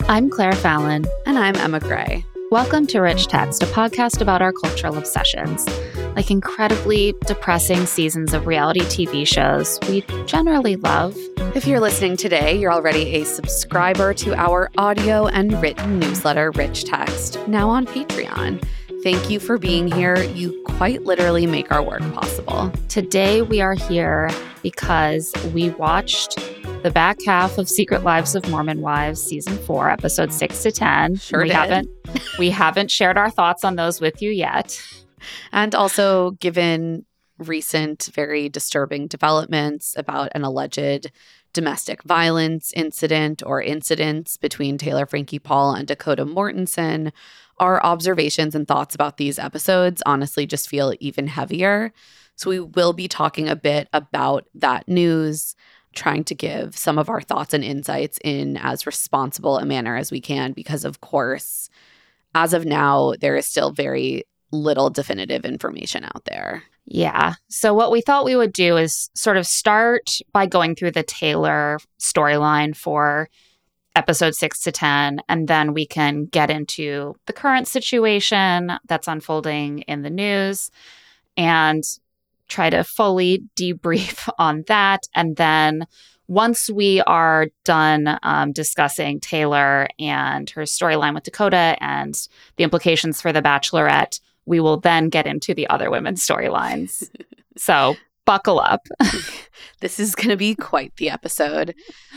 I'm Claire Fallon. And I'm Emma Gray. Welcome to Rich Text, a podcast about our cultural obsessions. Like incredibly depressing seasons of reality TV shows we generally love. If you're listening today, you're already a subscriber to our audio and written newsletter, Rich Text, now on Patreon. Thank you for being here. You quite literally make our work possible. Today we are here because we watched the back half of Secret Lives of Mormon Wives, Season 4, Episodes 6 to 10. Sure did. We haven't shared our thoughts on those with you yet. And also, given recent, very disturbing developments about an alleged domestic violence incident or incidents between Taylor Frankie Paul and Dakota Mortensen, our observations and thoughts about these episodes honestly just feel even heavier. So we will be talking a bit about that news, trying to give some of our thoughts and insights in as responsible a manner as we can, because of course, as of now, there is still very little definitive information out there. Yeah. So what we thought we would do is sort of start by going through the Taylor storyline for episodes 6 to 10, and then we can get into the current situation that's unfolding in the news and try to fully debrief on that. And then once we are done discussing Taylor and her storyline with Dakota and the implications for The Bachelorette, we will then get into the other women's storylines. So buckle up. This is going to be quite the episode.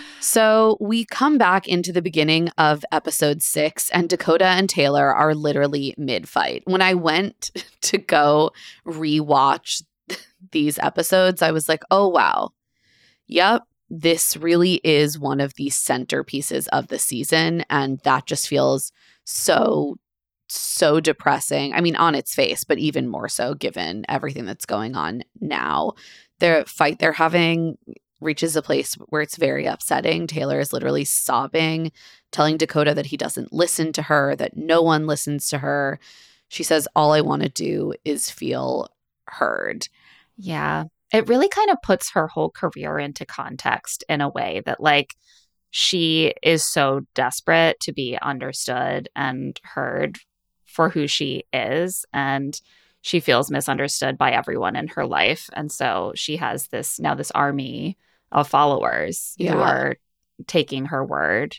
So we come back into the beginning of episode 6, and Dakota and Taylor are literally mid-fight. When I went to go rewatch these episodes, I was like, oh, wow. Yep, this really is one of the centerpieces of the season. And that just feels so depressing. I mean, on its face, but even more so given everything that's going on now. The fight they're having reaches a place where it's very upsetting. Taylor is literally sobbing, telling Dakota that he doesn't listen to her, that no one listens to her. She says, all I want to do is feel heard. Yeah. It really kind of puts her whole career into context in a way that, like, she is so desperate to be understood and heard for who she is, and she feels misunderstood by everyone in her life. And so she has this army of followers who are taking her word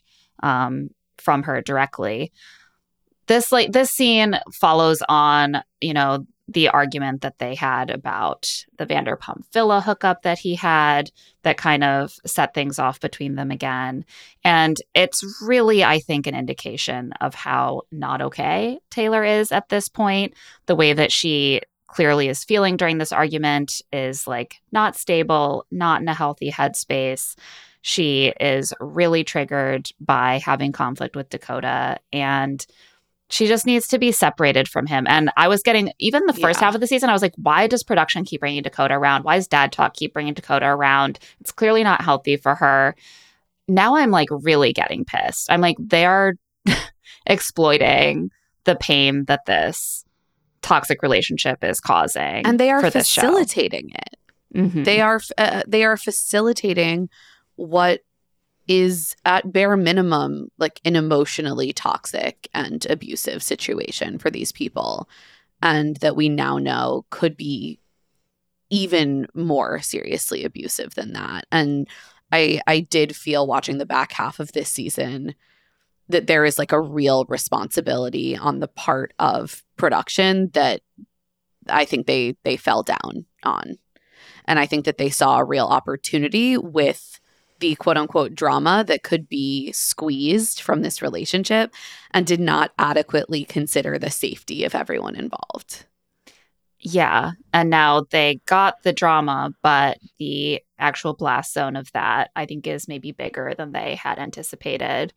from her directly. This scene follows on, the argument that they had about the Vanderpump Villa hookup that he had that kind of set things off between them again. And it's really, I think, an indication of how not okay Taylor is at this point. The way that she clearly is feeling during this argument is like not stable, not in a healthy headspace. She is really triggered by having conflict with Dakota, and she just needs to be separated from him. And I was getting, even the first half of the season, I was like, why does production keep bringing Dakota around? Why does Dad Talk keep bringing Dakota around? It's clearly not healthy for her. Now I'm like really getting pissed. I'm like, they're exploiting the pain that this toxic relationship is causing. And they are facilitating it. Mm-hmm. They are facilitating what is at bare minimum like an emotionally toxic and abusive situation for these people, and that we now know could be even more seriously abusive than that. And I did feel watching the back half of this season that there is like a real responsibility on the part of production that I think they fell down on. And I think that they saw a real opportunity with the quote unquote drama that could be squeezed from this relationship, and did not adequately consider the safety of everyone involved. Yeah. And now they got the drama, but the actual blast zone of that, I think, is maybe bigger than they had anticipated.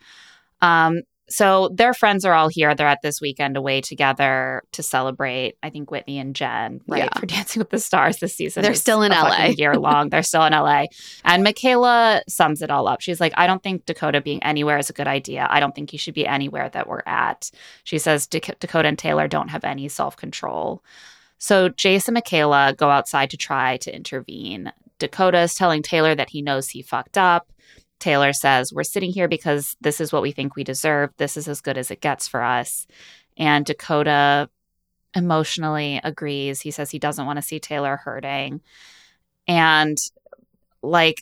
So their friends are all here. They're at this weekend away together to celebrate, I think, Whitney and Jen, right? For Dancing with the Stars this season. They're still in LA. Year long. They're still in LA. And Michaela sums it all up. She's like, I don't think Dakota being anywhere is a good idea. I don't think he should be anywhere that we're at. She says Dakota and Taylor don't have any self-control. So Jace and Michaela go outside to try to intervene. Dakota is telling Taylor that he knows he fucked up. Taylor says, we're sitting here because this is what we think we deserve. This is as good as it gets for us. And Dakota emotionally agrees. He says he doesn't want to see Taylor hurting. And like,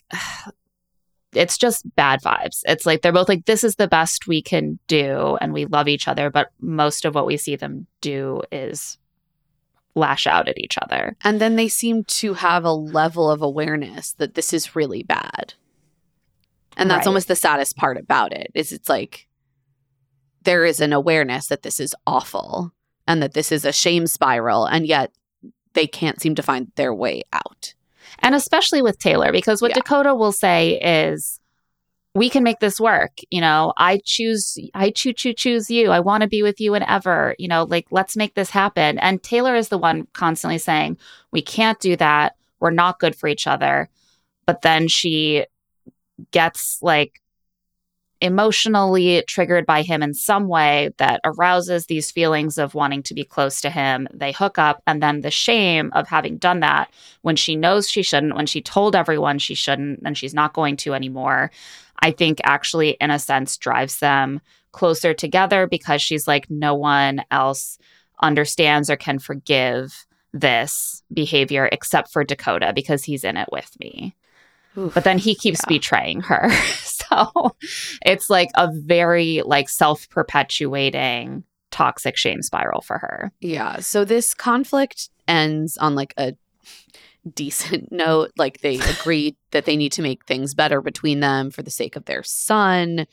it's just bad vibes. It's like they're both like, this is the best we can do and we love each other, but most of what we see them do is lash out at each other. And then they seem to have a level of awareness that this is really bad. And that's almost the saddest part about it, is it's like there is an awareness that this is awful and that this is a shame spiral, and yet they can't seem to find their way out. And especially with Taylor, because what Dakota will say is, we can make this work. You know, I choose you. I want to be with you whenever, you know, like, let's make this happen. And Taylor is the one constantly saying, we can't do that. We're not good for each other. But then she gets like emotionally triggered by him in some way that arouses these feelings of wanting to be close to him. They hook up, and then the shame of having done that when she knows she shouldn't, when she told everyone she shouldn't, and she's not going to anymore, I think actually in a sense drives them closer together, because she's like, no one else understands or can forgive this behavior except for Dakota, because he's in it with me. Oof, but then he keeps betraying her. So it's like a very like self-perpetuating toxic shame spiral for her. Yeah. So this conflict ends on like a decent note. Like, they agree that they need to make things better between them for the sake of their son,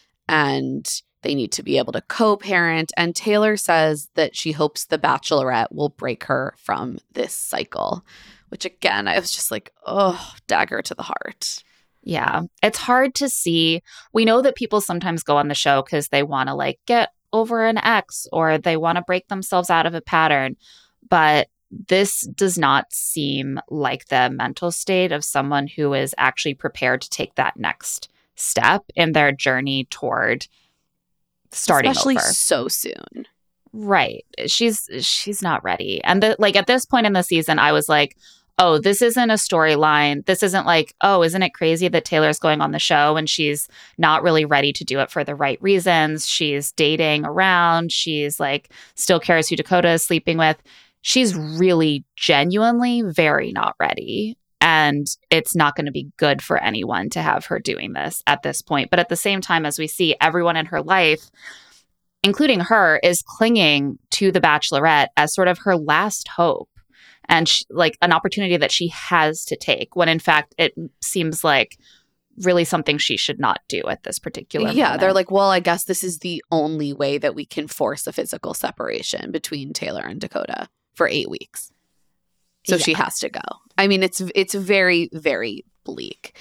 and they need to be able to co-parent. And Taylor says that she hopes the Bachelorette will break her from this cycle. Which, again, I was just like, oh, dagger to the heart. Yeah. It's hard to see. We know that people sometimes go on the show because they want to like get over an ex, or they want to break themselves out of a pattern. But this does not seem like the mental state of someone who is actually prepared to take that next step in their journey toward starting especially over. So soon. Right. She's not ready. And like at this point in the season, I was like, oh, this isn't a storyline. This isn't like, oh, isn't it crazy that Taylor's going on the show and she's not really ready to do it for the right reasons. She's dating around. She's like, still cares who Dakota is sleeping with. She's really genuinely very not ready. And it's not going to be good for anyone to have her doing this at this point. But at the same time, as we see, everyone in her life, including her, is clinging to the Bachelorette as sort of her last hope. And like an opportunity that she has to take, when in fact it seems like really something she should not do at this particular moment. They're like, well, I guess this is the only way that we can force a physical separation between Taylor and Dakota for 8 weeks. So she has to go. I mean, it's very, very bleak.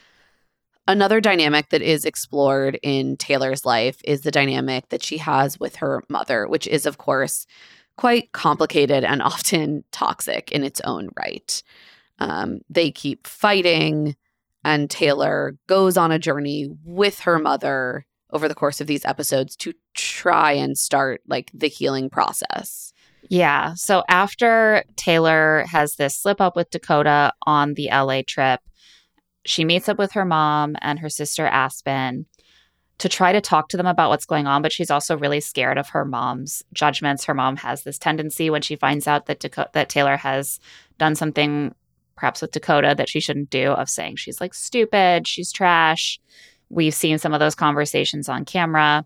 Another dynamic that is explored in Taylor's life is the dynamic that she has with her mother, which is, of course, quite complicated and often toxic in its own right. They keep fighting, and Taylor goes on a journey with her mother over the course of these episodes to try and start like the healing process. Yeah. So after Taylor has this slip up with Dakota on the LA trip, she meets up with her mom and her sister Aspen to try to talk to them about what's going on, but she's also really scared of her mom's judgments. Her mom has this tendency when she finds out that that Taylor has done something, perhaps with Dakota, that she shouldn't do, of saying she's like stupid, she's trash. We've seen some of those conversations on camera.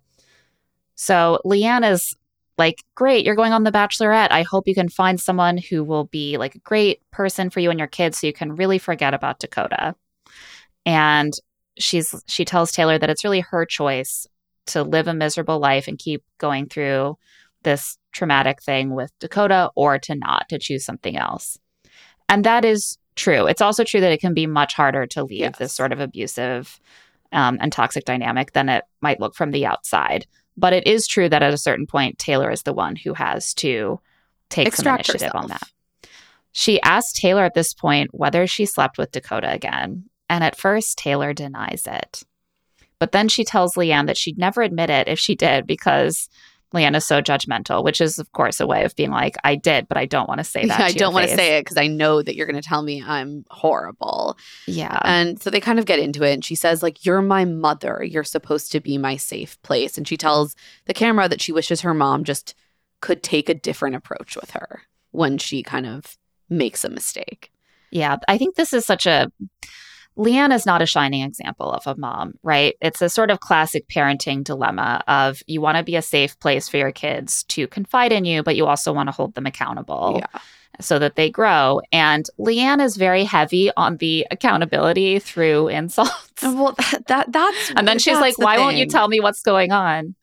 So Leanne is like, great, you're going on The Bachelorette. I hope you can find someone who will be like a great person for you and your kids so you can really forget about Dakota. And she tells Taylor that it's really her choice to live a miserable life and keep going through this traumatic thing with Dakota, or to not, to choose something else. And that is true. It's also true that it can be much harder to leave this sort of abusive and toxic dynamic than it might look from the outside. But it is true that at a certain point, Taylor is the one who has to take some initiative on that. She asked Taylor at this point whether she slept with Dakota again. And at first, Taylor denies it. But then she tells Leanne that she'd never admit it if she did, because Leanne is so judgmental, which is, of course, a way of being like, I did, but I don't want to say that. Yeah, I to don't your want to face. say it because I know that you're going to tell me I'm horrible. Yeah. And so they kind of get into it. And she says, like, you're my mother. You're supposed to be my safe place. And she tells the camera that she wishes her mom just could take a different approach with her when she kind of makes a mistake. Yeah. I think this is Leanne is not a shining example of a mom, right? It's a sort of classic parenting dilemma of you want to be a safe place for your kids to confide in you, but you also want to hold them accountable so that they grow. And Leanne is very heavy on the accountability through insults. Well, that's and then she's like, why won't you tell me what's going on?